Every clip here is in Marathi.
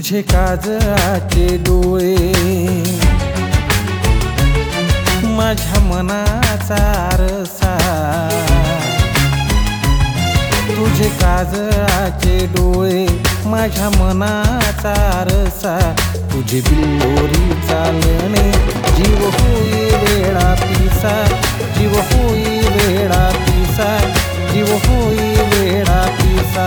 तुझे काजळाचे डोळे माझ्या मनाचा आरसा, तुझे काजळाचे डोळे माझ्या मनाचा आरसा, तुझे बिल्लोरी चालणे जीव होई वेडा पिसा, जीव होई वेडा पिसा, जीव होई वेडा पिसा।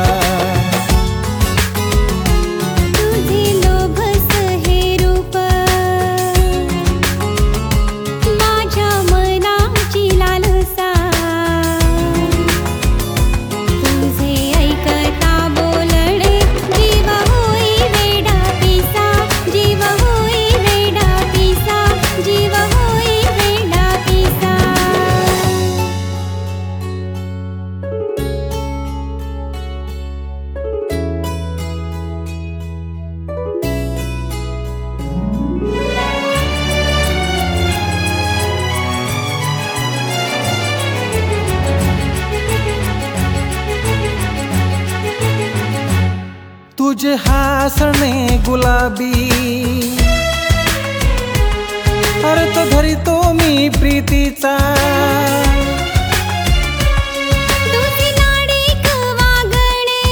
तुझे हासणे गुलाबी अर्थ धरितो मी प्रीतीचा, तुझे लाडीक वागणे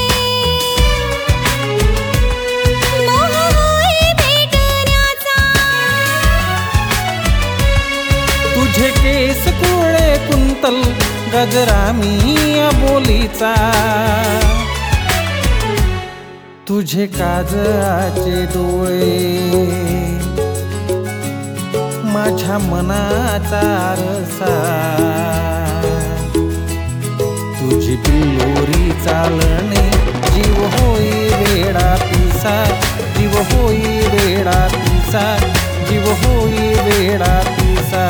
मोह होई भेटण्याचा, तुझे केस कुरळे कुंतल गजरा मी अबोलीचा, तुझे काजळाचे डोळे माझ्या मनाचा आरसा, तुझी बिल्लोरी चालणे जीव होई वेडा पिसा, जीव होई वेडा पिसा, जीव होई वेडा पिसा।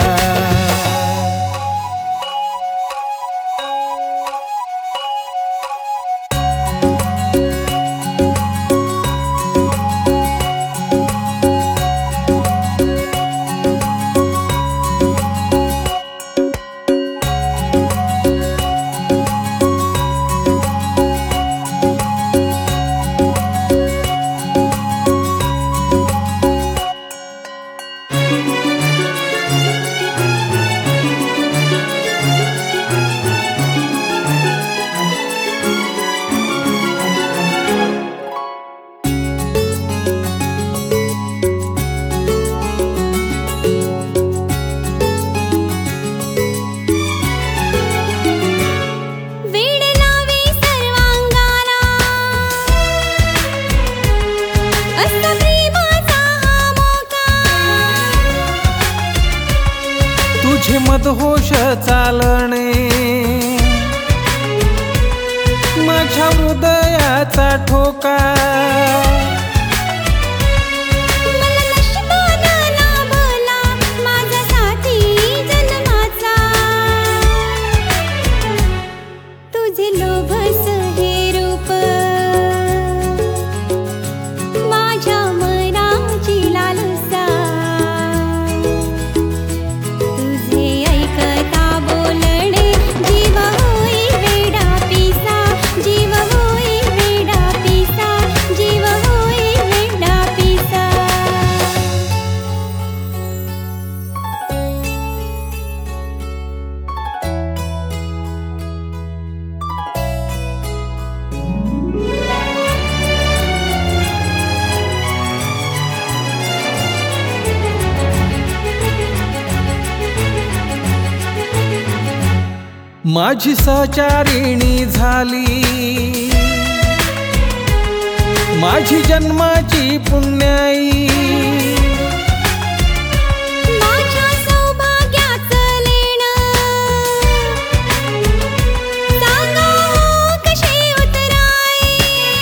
तुझे मदहोश चालणे माझ्या हृदयाचा ठोका, मला नशिबानं लाभला माझा साथी जन्माचा, तुझे लोभस हे रूप माझ्या मनाची लालसा, माझी सहचारिणी झाली माझी जन्माची पुण्याई, माझ्या सौभाग्याचं लेणं सांगा हो कशी उतराई,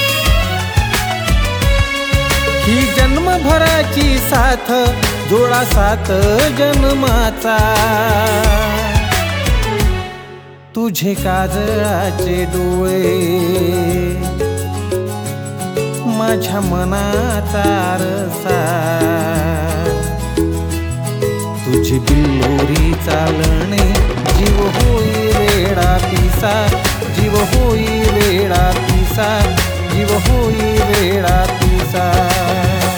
ही जन्मभराची साथ जोडा सात जन्माचा, तुझे काजळाचे डोळे माझ्या मनाचा आरसा, तुझी बिल्लोरी चालणे जीव होई वेडा पिसा, जीव होई वेडा पिसा, जीव होई वेडा पिसा। पिसा